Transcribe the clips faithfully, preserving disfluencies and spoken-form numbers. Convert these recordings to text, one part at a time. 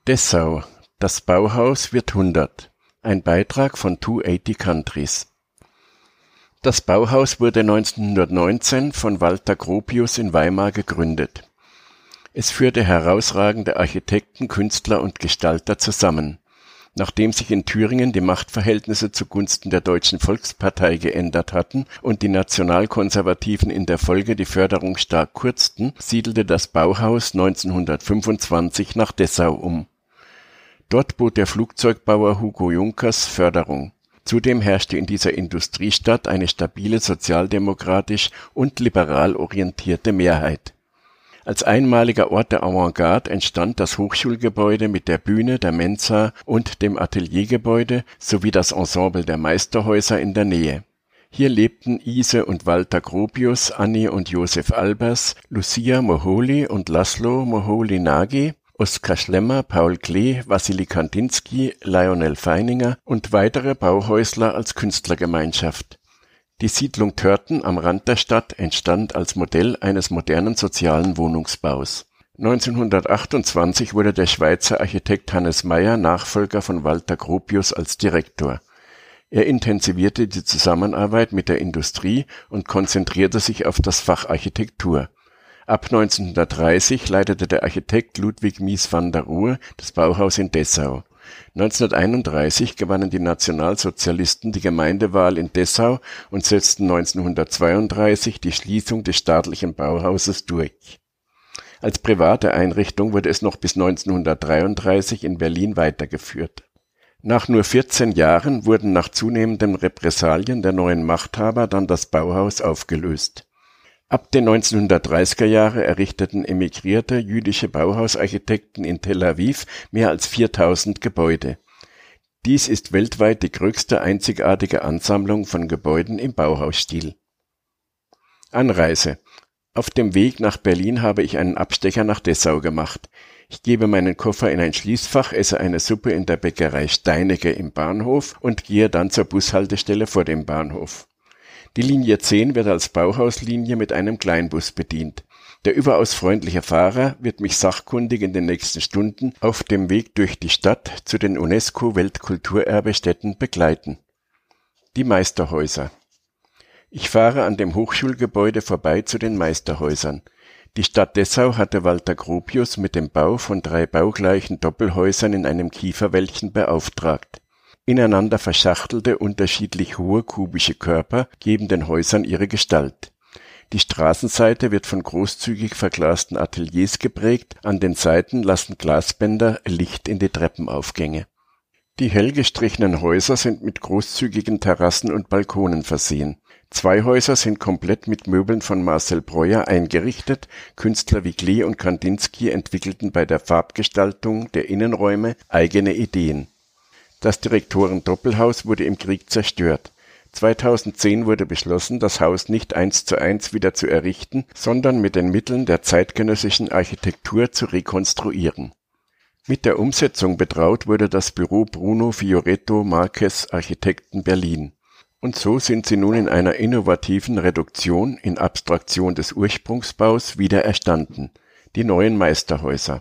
Dessau. Das Bauhaus wird hundert. Ein Beitrag von zweihundertachtzig Countries. Das Bauhaus wurde neunzehnhundertneunzehn von Walter Gropius in Weimar gegründet. Es führte herausragende Architekten, Künstler und Gestalter zusammen. Nachdem sich in Thüringen die Machtverhältnisse zugunsten der Deutschen Volkspartei geändert hatten und die Nationalkonservativen in der Folge die Förderung stark kürzten, siedelte das Bauhaus neunzehnhundertfünfundzwanzig nach Dessau um. Dort bot der Flugzeugbauer Hugo Junkers Förderung. Zudem herrschte in dieser Industriestadt eine stabile sozialdemokratisch und liberal orientierte Mehrheit. Als einmaliger Ort der Avantgarde entstand das Hochschulgebäude mit der Bühne, der Mensa und dem Ateliergebäude sowie das Ensemble der Meisterhäuser in der Nähe. Hier lebten Ise und Walter Gropius, Annie und Josef Albers, Lucia Moholy und Laszlo Moholy-Nagy, Oskar Schlemmer, Paul Klee, Wassily Kandinsky, Lionel Feininger und weitere Bauhäusler als Künstlergemeinschaft. Die Siedlung Törten am Rand der Stadt entstand als Modell eines modernen sozialen Wohnungsbaus. neunzehnhundertachtundzwanzig wurde der Schweizer Architekt Hannes Meyer Nachfolger von Walter Gropius als Direktor. Er intensivierte die Zusammenarbeit mit der Industrie und konzentrierte sich auf das Fach Architektur. Ab neunzehnhundertdreißig leitete der Architekt Ludwig Mies van der Rohe das Bauhaus in Dessau. neunzehnhunderteinunddreißig gewannen die Nationalsozialisten die Gemeindewahl in Dessau und setzten neunzehnhundertzweiunddreißig die Schließung des staatlichen Bauhauses durch. Als private Einrichtung wurde es noch bis neunzehnhundertdreiunddreißig in Berlin weitergeführt. Nach nur vierzehn Jahren wurden nach zunehmenden Repressalien der neuen Machthaber dann das Bauhaus aufgelöst. Ab den neunzehnhundertdreißiger Jahre errichteten emigrierte jüdische Bauhausarchitekten in Tel Aviv mehr als viertausend Gebäude. Dies ist weltweit die größte einzigartige Ansammlung von Gebäuden im Bauhausstil. Anreise. Auf dem Weg nach Berlin habe ich einen Abstecher nach Dessau gemacht. Ich gebe meinen Koffer in ein Schließfach, esse eine Suppe in der Bäckerei Steinecke im Bahnhof und gehe dann zur Bushaltestelle vor dem Bahnhof. Die Linie zehn wird als Bauhauslinie mit einem Kleinbus bedient. Der überaus freundliche Fahrer wird mich sachkundig in den nächsten Stunden auf dem Weg durch die Stadt zu den UNESCO-Weltkulturerbestätten begleiten. Die Meisterhäuser. Ich fahre an dem Hochschulgebäude vorbei zu den Meisterhäusern. Die Stadt Dessau hatte Walter Gropius mit dem Bau von drei baugleichen Doppelhäusern in einem Kieferwäldchen beauftragt. Ineinander verschachtelte, unterschiedlich hohe kubische Körper geben den Häusern ihre Gestalt. Die Straßenseite wird von großzügig verglasten Ateliers geprägt, an den Seiten lassen Glasbänder Licht in die Treppenaufgänge. Die hell gestrichenen Häuser sind mit großzügigen Terrassen und Balkonen versehen. Zwei Häuser sind komplett mit Möbeln von Marcel Breuer eingerichtet, Künstler wie Klee und Kandinsky entwickelten bei der Farbgestaltung der Innenräume eigene Ideen. Das Direktoren-Doppelhaus wurde im Krieg zerstört. zweitausendzehn wurde beschlossen, das Haus nicht eins zu eins wieder zu errichten, sondern mit den Mitteln der zeitgenössischen Architektur zu rekonstruieren. Mit der Umsetzung betraut wurde das Büro Bruno Fioretto Marquez Architekten Berlin. Und so sind sie nun in einer innovativen Reduktion in Abstraktion des Ursprungsbaus wieder erstanden, die neuen Meisterhäuser.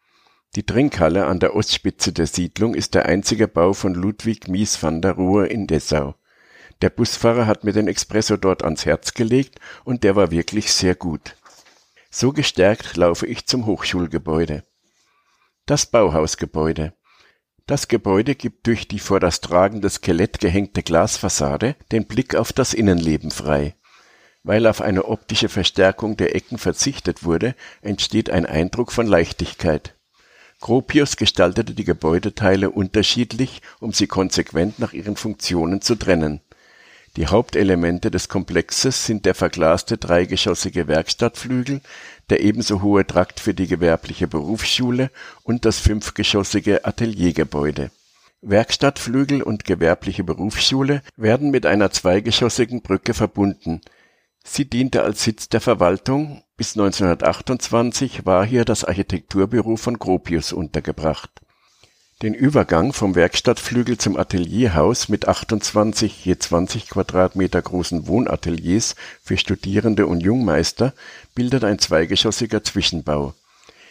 Die Trinkhalle an der Ostspitze der Siedlung ist der einzige Bau von Ludwig Mies van der Rohe in Dessau. Der Busfahrer hat mir den Espresso dort ans Herz gelegt und der war wirklich sehr gut. So gestärkt laufe ich zum Hochschulgebäude. Das Bauhausgebäude. Das Gebäude gibt durch die vor das tragende Skelett gehängte Glasfassade den Blick auf das Innenleben frei. Weil auf eine optische Verstärkung der Ecken verzichtet wurde, entsteht ein Eindruck von Leichtigkeit. Gropius gestaltete die Gebäudeteile unterschiedlich, um sie konsequent nach ihren Funktionen zu trennen. Die Hauptelemente des Komplexes sind der verglaste dreigeschossige Werkstattflügel, der ebenso hohe Trakt für die gewerbliche Berufsschule und das fünfgeschossige Ateliergebäude. Werkstattflügel und gewerbliche Berufsschule werden mit einer zweigeschossigen Brücke verbunden. Sie diente als Sitz der Verwaltung. Bis neunzehnhundertachtundzwanzig war hier das Architekturbüro von Gropius untergebracht. Den Übergang vom Werkstattflügel zum Atelierhaus mit achtundzwanzig je zwanzig Quadratmeter großen Wohnateliers für Studierende und Jungmeister bildet ein zweigeschossiger Zwischenbau.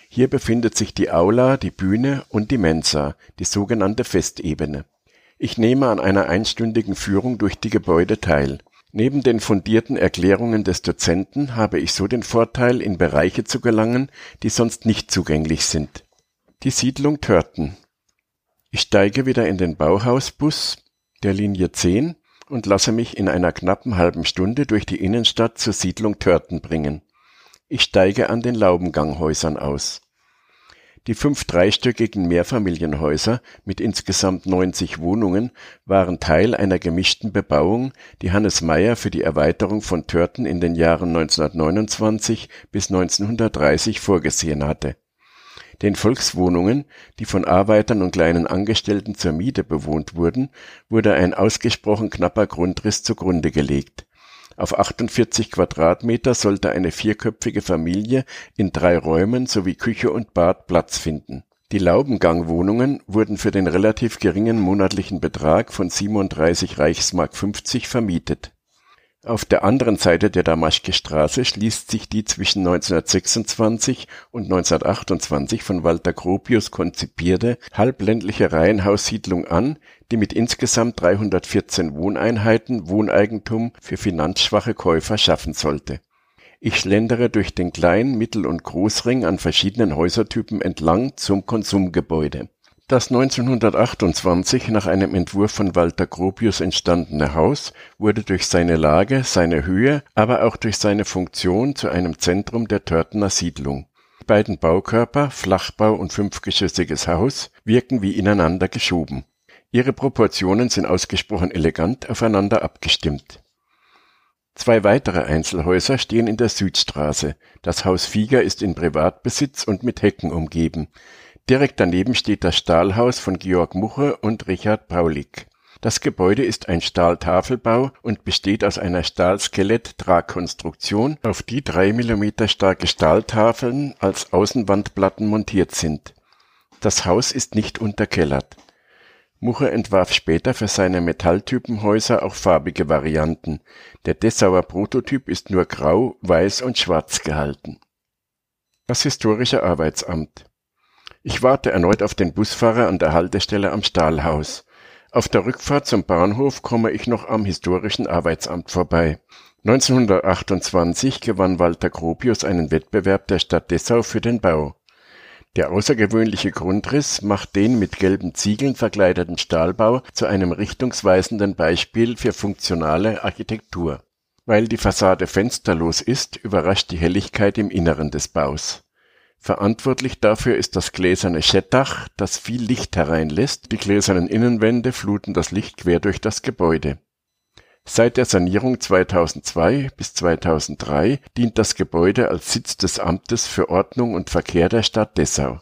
Hier befindet sich die Aula, die Bühne und die Mensa, die sogenannte Festebene. Ich nehme an einer einstündigen Führung durch die Gebäude teil. Neben den fundierten Erklärungen des Dozenten habe ich so den Vorteil, in Bereiche zu gelangen, die sonst nicht zugänglich sind. Die Siedlung Törten. Ich steige wieder in den Bauhausbus der Linie zehn und lasse mich in einer knappen halben Stunde durch die Innenstadt zur Siedlung Törten bringen. Ich steige an den Laubenganghäusern aus. Die fünf dreistöckigen Mehrfamilienhäuser mit insgesamt neunzig Wohnungen waren Teil einer gemischten Bebauung, die Hannes Meyer für die Erweiterung von Törten in den Jahren neunzehnhundertneunundzwanzig bis neunzehnhundertdreißig vorgesehen hatte. Den Volkswohnungen, die von Arbeitern und kleinen Angestellten zur Miete bewohnt wurden, wurde ein ausgesprochen knapper Grundriss zugrunde gelegt. Auf achtundvierzig Quadratmeter sollte eine vierköpfige Familie in drei Räumen sowie Küche und Bad Platz finden. Die Laubengangwohnungen wurden für den relativ geringen monatlichen Betrag von siebenunddreißig Reichsmark fünfzig vermietet. Auf der anderen Seite der Damaschke-Straße schließt sich die zwischen neunzehnhundertsechsundzwanzig und neunzehnhundertachtundzwanzig von Walter Gropius konzipierte halbländliche Reihenhaussiedlung an, die mit insgesamt dreihundertvierzehn Wohneinheiten Wohneigentum für finanzschwache Käufer schaffen sollte. Ich schlendere durch den Klein-, Mittel- und Großring an verschiedenen Häusertypen entlang zum Konsumgebäude. Das neunzehnhundertachtundzwanzig nach einem Entwurf von Walter Gropius entstandene Haus wurde durch seine Lage, seine Höhe, aber auch durch seine Funktion zu einem Zentrum der Törtener Siedlung. Die beiden Baukörper, Flachbau und fünfgeschossiges Haus, wirken wie ineinander geschoben. Ihre Proportionen sind ausgesprochen elegant aufeinander abgestimmt. Zwei weitere Einzelhäuser stehen in der Südstraße. Das Haus Fieger ist in Privatbesitz und mit Hecken umgeben. Direkt daneben steht das Stahlhaus von Georg Muche und Richard Paulik. Das Gebäude ist ein Stahltafelbau und besteht aus einer Stahlskelett-Tragkonstruktion, auf die drei Millimeter starke Stahltafeln als Außenwandplatten montiert sind. Das Haus ist nicht unterkellert. Muche entwarf später für seine Metalltypenhäuser auch farbige Varianten. Der Dessauer Prototyp ist nur grau, weiß und schwarz gehalten. Das Historische Arbeitsamt. Ich warte erneut auf den Busfahrer an der Haltestelle am Stahlhaus. Auf der Rückfahrt zum Bahnhof komme ich noch am Historischen Arbeitsamt vorbei. neunzehnhundertachtundzwanzig gewann Walter Gropius einen Wettbewerb der Stadt Dessau für den Bau. Der außergewöhnliche Grundriss macht den mit gelben Ziegeln verkleideten Stahlbau zu einem richtungsweisenden Beispiel für funktionale Architektur. Weil die Fassade fensterlos ist, überrascht die Helligkeit im Inneren des Baus. Verantwortlich dafür ist das gläserne Schettdach, das viel Licht hereinlässt. Die gläsernen Innenwände fluten das Licht quer durch das Gebäude. Seit der Sanierung zweitausendzwei bis zweitausenddrei dient das Gebäude als Sitz des Amtes für Ordnung und Verkehr der Stadt Dessau.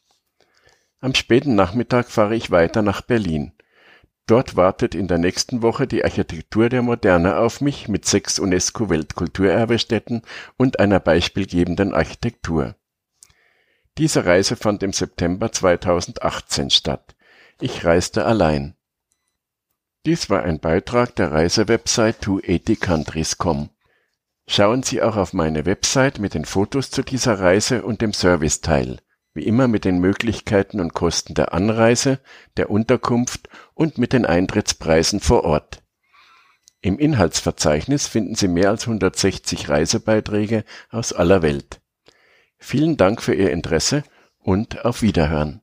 Am späten Nachmittag fahre ich weiter nach Berlin. Dort wartet in der nächsten Woche die Architektur der Moderne auf mich mit sechs UNESCO-Weltkulturerbestätten und einer beispielgebenden Architektur. Diese Reise fand im September zweitausendachtzehn statt. Ich reiste allein. Dies war ein Beitrag der Reisewebsite zweihundertachtzig countries punkt com. Schauen Sie auch auf meine Website mit den Fotos zu dieser Reise und dem Serviceteil, wie immer mit den Möglichkeiten und Kosten der Anreise, der Unterkunft und mit den Eintrittspreisen vor Ort. Im Inhaltsverzeichnis finden Sie mehr als hundertsechzig Reisebeiträge aus aller Welt. Vielen Dank für Ihr Interesse und auf Wiederhören.